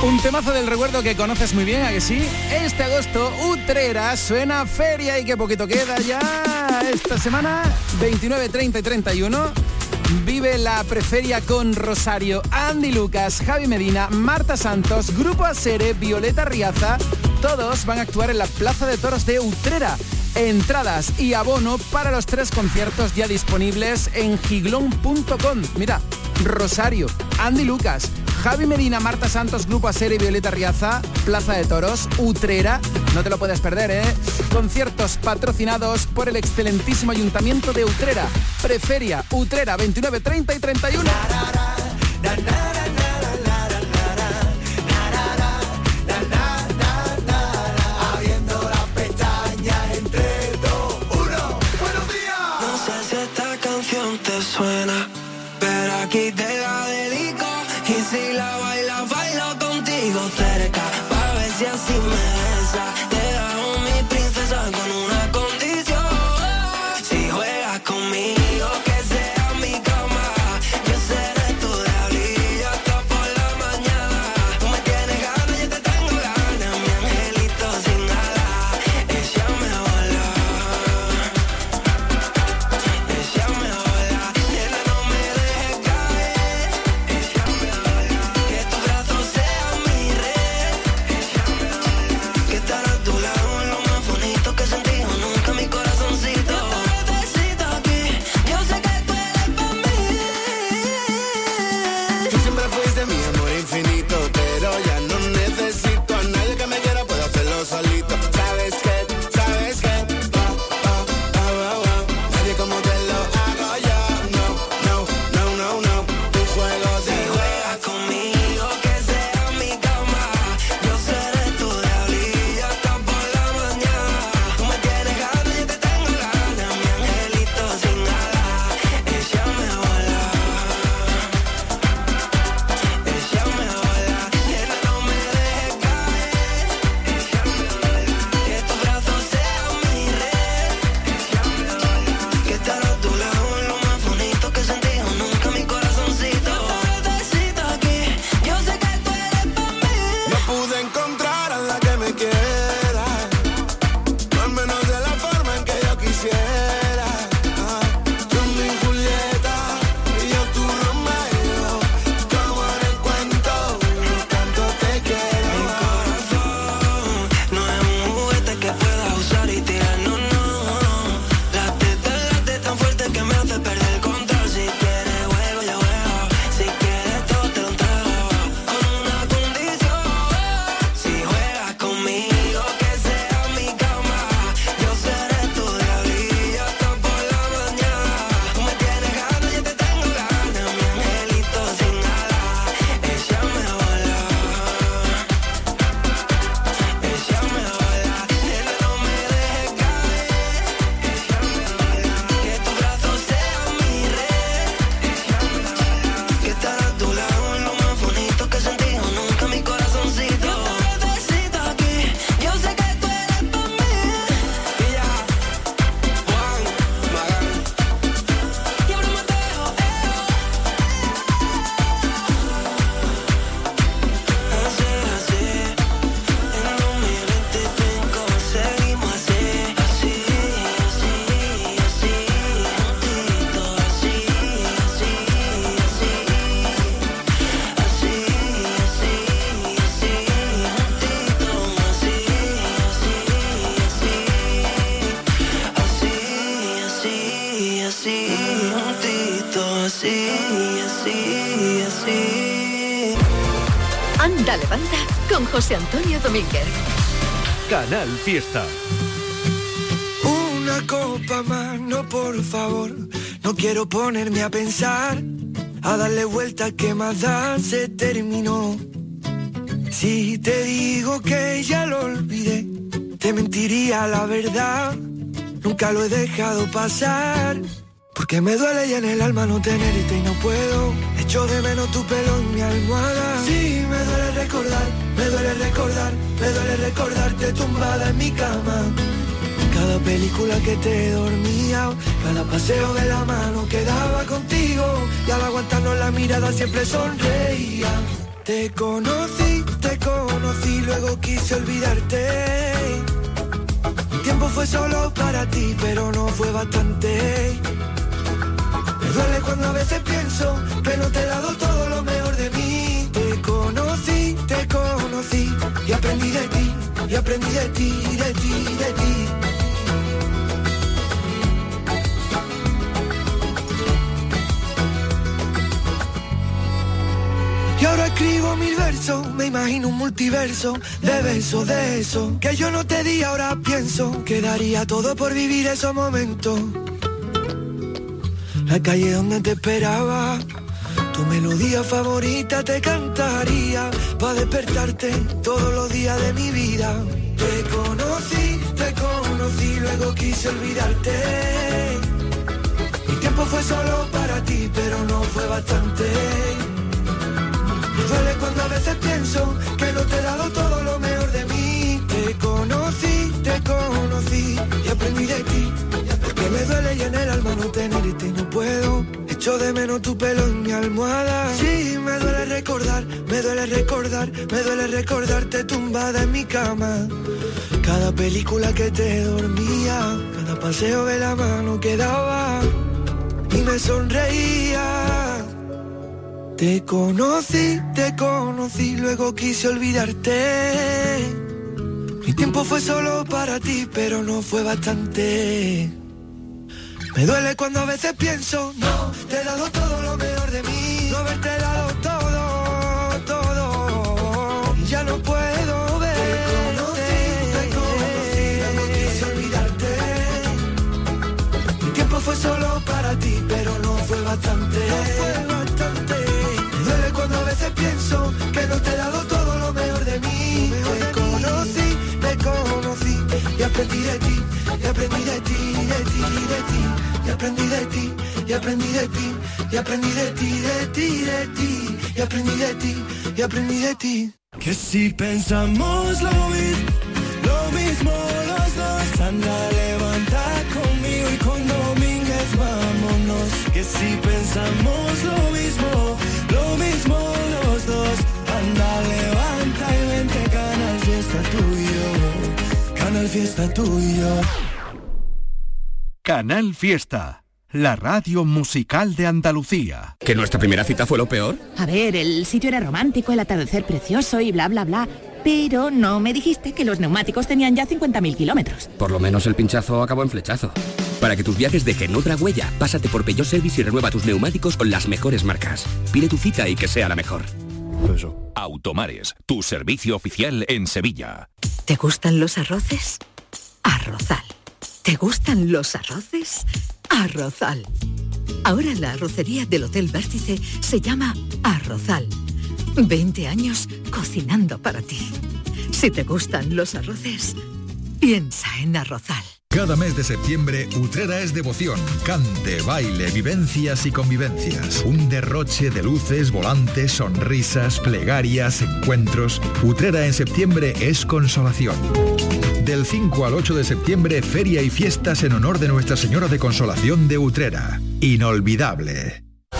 S4: Un temazo del recuerdo que conoces muy bien, ¿a que sí? Este agosto, Utrera suena feria y que poquito queda ya. Esta semana, veintinueve, treinta y treinta y uno, vive la preferia con Rosario, Andy Lucas, Javi Medina, Marta Santos, Grupo Asere, Violeta Riaza. Todos van a actuar en la Plaza de Toros de Utrera. Entradas y abono para los tres conciertos ya disponibles en giglón punto com. Mira, Rosario, Andy Lucas, Javi Medina, Marta Santos, Grupo Asere y Violeta Riaza, Plaza de Toros, Utrera. No te lo puedes perder, ¿eh? Conciertos patrocinados por el excelentísimo Ayuntamiento de Utrera. Preferia, Utrera, veintinueve, treinta y treinta y uno.
S3: Abriendo las pestañas entre dos, uno. Buenos días. No sé si esta canción te suena, pero aquí te la dedico. Y si la bailas, bailo contigo cerca, pa' ver si así me besa. Te hago mi princesa con una condición. Si juegas conmigo, que sea mi cama, yo seré tu diablillo hasta por la mañana. Tú me tienes ganas, yo te tengo ganas, mi angelito sin alas. Échame a volar, échame a volar, nena, no me dejes caer. Échame a volar, que tus brazos sean mi red. Échame a volar, que estar a tu lado es lo más bonito que he sentido nunca, mi corazoncito. Yo te necesito aquí, yo sé que tú eres para mí. Tú siempre fuiste mi amor infinito, pero ya no necesito a nadie que me quiera, puedo hacerlo solito. ¿Sabes qué? ¿Sabes qué? Oh, oh, oh, oh, oh. Nadie como te lo hago yo. No, no, no, no, no. Tu juego de si juegas conmigo, que sea mi cama, yo seré tu diablillo hasta por la mañana. Tú me tienes ganas, yo te tengo ganas, mi angelito sin alas. Échame a volar, échame a volar, nena, no me dejes caer. Échame a volar, que tus brazos sean mi red. Échame a volar, que estar a tu lado es lo más bonito que he sentido nunca, mi corazoncito. Yo te necesito aquí, yo sé que tú eres para mí. No pude encontrar a la que me quiera, no al menos de la forma en que yo quisiera. Ah, tú mi Julieta y yo tu Romeo, como en el cuento, tanto te quiero. Mi corazón no es un juguete que puedas usar y tirar, no, no. Late, late tan fuerte que me hace perder el control. Si quieres juego, yo juego, si quieres todo te lo entrego, con una condición. Si juegas conmigo, que sea mi cama, yo seré tu diablillo hasta por la mañana. Tú me tienes ganas, yo te tengo ganas, mi angelito sin alas. Échame a volar, échame a volar, nena, no me dejes caer. Échame a volar, que tus brazos sean mi red. Échame a volar, que estar a tu lado es lo más bonito que he sentido nunca, mi corazoncito. Yo te necesito aquí, yo sé que tú eres para mí. Y ya, Juan Magán, Diablo Mateo, así, así, en dos mil veinticinco seguimos así, así, así, así, juntito, así, así, así, así, así, así, juntito, así, así, así, así, así, así, juntito, así, así, así.
S18: Anda, levanta con José Antonio Domínguez.
S12: Canal Fiesta.
S3: Una copa más, no, por favor. No quiero ponerme a pensar, a darle vueltas que más da, se terminó. Si te digo que ya lo olvidé, te mentiría la verdad. Nunca lo he dejado pasar, porque me duele ya en el alma no tenerte y no puedo. Echo de menos tu pelo en mi almohada. Sí, me duele recordar, me duele recordar, me duele recordarte tumbada en mi cama. Cada película que te dormía, cada paseo de la mano que daba contigo, y al aguantarnos la mirada siempre sonreía. Te conocí, te
S8: conocí, luego quise olvidarte. Mi tiempo fue solo para ti, pero no fue bastante. Me duele cuando a veces pienso que no te he dado todo lo mejor de mí. Te conocí, te conocí y aprendí de ti, y aprendí de ti, de ti, de ti. Y ahora escribo mil versos, me imagino un multiverso de besos, de eso que yo no te di, ahora pienso que daría todo por vivir esos momentos. La calle donde te esperaba, tu melodía favorita te cantaría pa' despertarte todos los días de mi vida. Te conocí, te conocí, luego quise olvidarte. Mi tiempo fue solo para ti, pero no fue bastante. Me duele cuando a veces pienso que no te he dado todo lo mejor de mí. Te conocí, te conocí y aprendí de ti. Porque me duele y en el alma no tenerte, no puedo. Echo de menos tu pelo en mi almohada. Sí, me duele recordar, me duele recordar, me duele recordarte tumbada en mi cama. Cada película que te dormía, cada paseo de la mano que daba y me sonreía. Te conocí, te conocí, luego quise olvidarte. Mi tiempo fue solo para ti, pero no fue bastante. Me duele cuando a veces pienso, no, te he dado todo lo mejor de mí. No haberte dado todo, todo, y ya no puedo ver. Te conocí, te conocí, luego quise olvidarte. Mi tiempo fue solo para ti, pero no fue bastante. No fue bastante. Cuando a veces pienso que no te he dado todo lo mejor de mí. Te conocí, te conocí y aprendí de ti, y aprendí de ti, de ti, de ti. Y aprendí de ti, y aprendí de ti, y aprendí de ti, de ti, de ti. Y aprendí de ti, y aprendí de ti. Que si pensamos lo mismo, lo mismo los dos. Anda, levanta conmigo y con Domínguez vámonos. Que si pensamos lo mismo, lo mismo los dos. Anda, levanta y vente, Canal Fiesta tuyo. Canal Fiesta tuyo.
S19: Canal Fiesta, la radio musical de Andalucía.
S21: ¿Que nuestra primera cita fue lo peor?
S22: A ver, el sitio era romántico, el atardecer precioso y bla, bla, bla. Pero no me dijiste que los neumáticos tenían ya cincuenta mil kilómetros.
S21: Por lo menos el pinchazo acabó en flechazo. Para que tus viajes dejen otra huella, pásate por Peugeot Service y renueva tus neumáticos con las mejores marcas. Pide tu cita y que sea la mejor.
S12: Automares, tu servicio oficial en Sevilla.
S23: ¿Te gustan los arroces? Arrozal. ¿Te gustan los arroces? Arrozal. Ahora la arrocería del Hotel Vértice se llama Arrozal. veinte años cocinando para ti. Si te gustan los arroces, piensa en Arrozal.
S24: Cada mes de septiembre, Utrera es devoción, cante, baile, vivencias y convivencias. Un derroche de luces, volantes, sonrisas, plegarias, encuentros. Utrera en septiembre es consolación. Del cinco al ocho de septiembre, feria y fiestas en honor de Nuestra Señora de Consolación de Utrera. Inolvidable.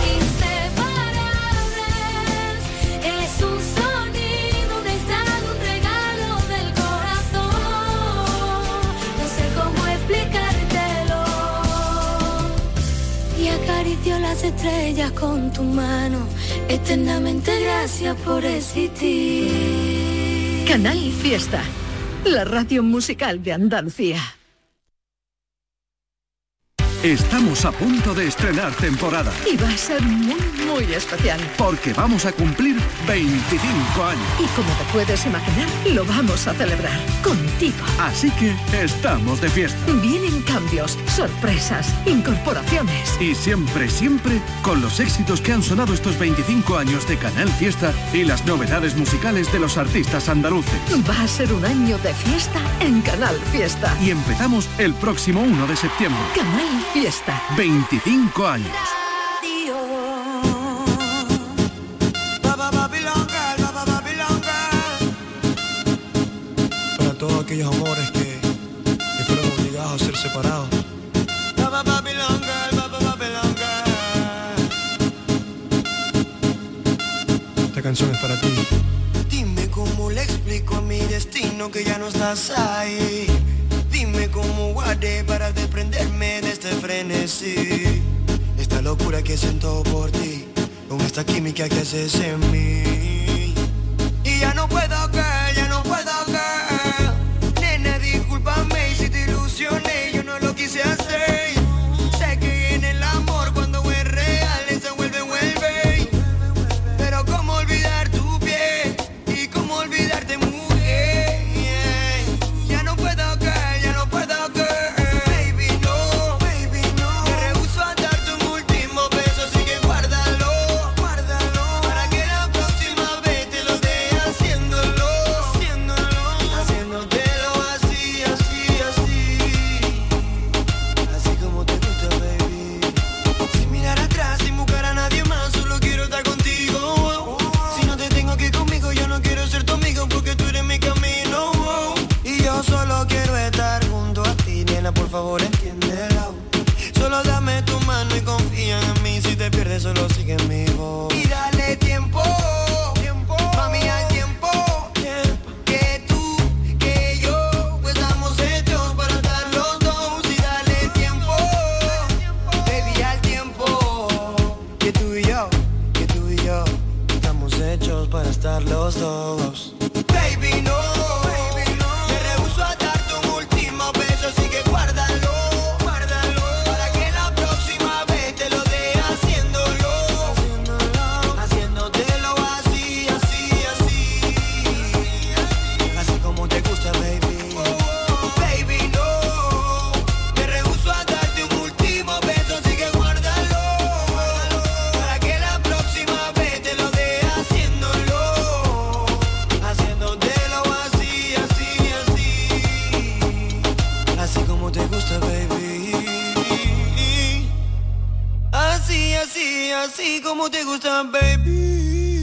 S13: Es un sonido, un estado, un regalo del corazón. No sé cómo explicártelo. Y acaricio las estrellas con tu mano. Eternamente gracias por existir.
S17: Canal Fiesta, la radio musical de Andalucía.
S19: Estamos a punto de estrenar temporada.
S17: Y va a ser muy, muy especial.
S19: Porque vamos a cumplir veinticinco años.
S17: Y como te puedes imaginar, lo vamos a celebrar contigo.
S19: Así que estamos de fiesta.
S17: Vienen cambios, sorpresas, incorporaciones.
S19: Y siempre, siempre con los éxitos que han sonado estos veinticinco años de Canal Fiesta y las novedades musicales de los artistas andaluces.
S17: Va a ser un año de fiesta en Canal Fiesta.
S19: Y empezamos el próximo uno de septiembre.
S17: Canal Fiesta.
S19: veinticinco años.
S8: Para todos aquellos amores que, que fueron obligados a ser separados. Esta canción es para ti. Dime cómo le explico
S3: imagino que ya no estás ahí. Dime cómo guardé para desprenderme de este frenesí. Esta locura que siento por ti, con esta química que haces en mí. Y ya no puedo caer, ya no puedo caer. Nena, discúlpame si te ilusioné, yo no lo quise hacer. Sé que en el amor cuando es real se vuelve, vuelve. Pero cómo olvidar tu piel y cómo olvidarte, mujer. Ya no puedo caer, ya no puedo caer. Baby, no, baby, no. Me rehúso a darte un último beso, así que guárdalo, guárdalo. Para que la próxima vez te lo dé haciéndolo, haciéndolo, haciéndotelo así, así, así. Así como te gusta, baby. Sin mirar atrás, sin buscar a nadie más, solo quiero estar contigo. Si no te tengo aquí conmigo, yo no quiero ser tu amigo porque tú eres mi camino. Y yo solo quiero estar junto a ti, nena, por favor entiéndelo. Solo dame tu mano y confía en mí, si te pierdes solo sigue mi voz. Y dale tiempo, tiempo, mami, al tiempo, que tú, que yo, pues estamos hechos para estar los dos. Y dale tiempo, baby, al tiempo, que tú y yo, que tú y yo, estamos hechos para estar los dos. Baby, no, baby, no. Me rehúso a darte un último beso, así que guárdalo, guárdalo. Para que la próxima vez te lo dé haciéndolo, haciéndolo, haciéndotelo así, así, así. Así como te gusta, baby. Baby, no. Me rehúso a darte un último beso, así que guárdalo, para que la próxima vez te lo dé haciéndolo, haciéndotelo así, así, así. Así como te gusta, baby. Así, así, así como te gusta, baby.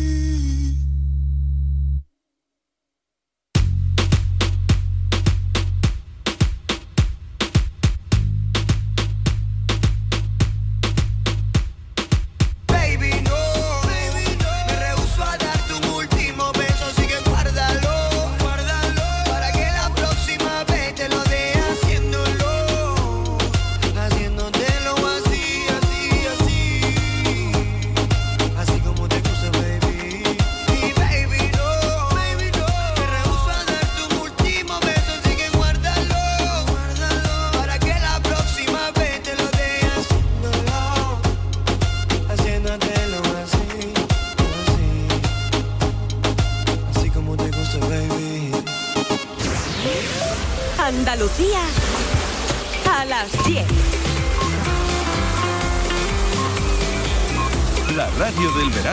S3: Baby, no, baby, no. Me rehúso a darte un último beso, así que guárdalo, guárdalo. Para que la próxima vez te lo dé haciéndolo, haciéndotelo así, así, así. Así como te gusta, baby. Y baby, no, baby, no. Me rehúso a darte un último beso, así que guárdalo, guárdalo. Para que la próxima vez te lo dé haciéndolo, haciéndotelo así, así. Así como te gusta, baby.
S17: Andalucía a las diez.
S19: La radio del verano.